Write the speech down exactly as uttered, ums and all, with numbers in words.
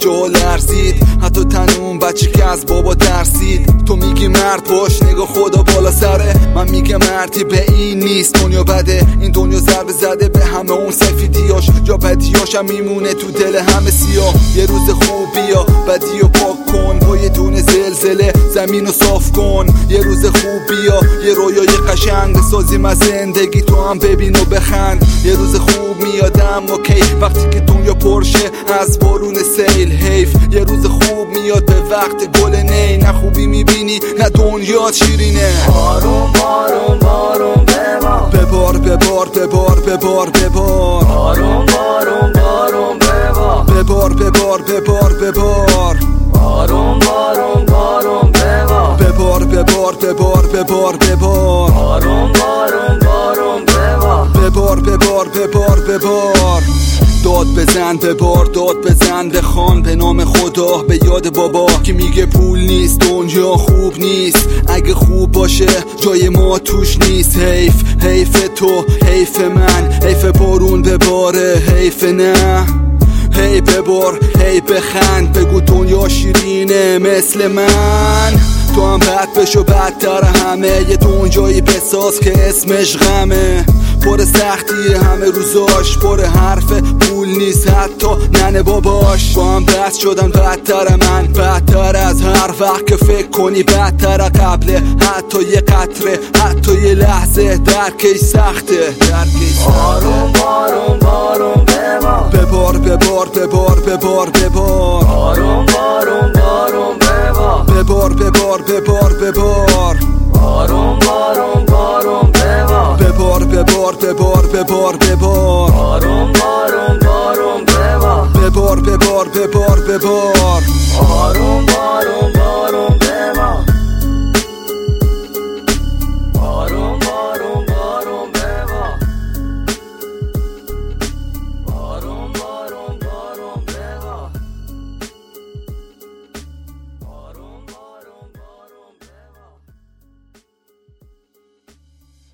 جا لرزید، حتی تن اون بچه که از بابا ترسید. تو میگی مرد باش، نگاه خدا بالا سره. من میگم مردی به این نیست، دنیا بده. این دنیا ضربه زده به همه اون سفیدیاش، جا بدیاش هم میمونه تو دل همه سیاه. یه روز خوب بیا بدی و پاک کن، با یه دونه زلزله زمین رو صاف کن. یه روز خوب بیا یه رویای قشنگ بسازیم از زندگی، تو هم ببین و بخند. یه روز خوب میادم اوکی وقتی که دنیا پرشه از بارون سیل. حیف یه روز خوب میاد به وقت گل نی، نه خوبی میبینی نه دنیا شیرینه. بارون بارون بارون ببار ببار ببار ببار ببار ببار بارون بارون بارون ببار ببار ببار ببار ببار بارون بارون بارون ببار ببار ببار ببار ببار ببار بارون بارون بارون ببار ببار ببار ببار ببار داد بزن ببار داد بزن بخوان به نام خدا به یاد بابا که میگه پول نیست دنیا خوب نیست، اگه خوب باشه جای ما توش نیست. حیف حیف تو حیف من، حیف بارون بباره حیف نه. هی ببار هی بخند، بگو دنیا شیرینه مثل من. تو هم بد بشو بدتر همه، یه دنیایی بساز که اسمش غمه. پر سختی همه روزاش، پر حرف پول نیست حتی ننه باباش. با هم بس شدن بدتر من، بدتر از هر وقت که فکر کنی بدتر قبله. حتی یه قطره حتی یه لحظه درکش سخته، درکش سخته. بارون بارون بارون ببار ببار ببار ببار ببار بارون بارون بارون ببار ببار ببار ببار بارون بارون بارون ببار ببار ببار ببار ببار بارون بارون بارون ببار ببار ببار ببار